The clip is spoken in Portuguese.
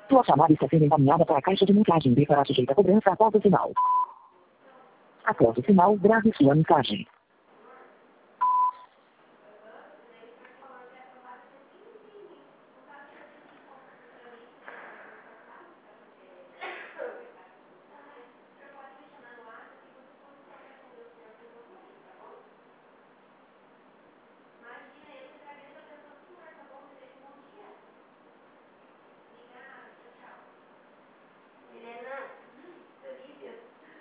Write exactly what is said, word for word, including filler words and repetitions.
Sua chamada está sendo encaminhada para a caixa de mensagem B para sujeita a cobrança após o sinal. Após o sinal, grave sua mensagem.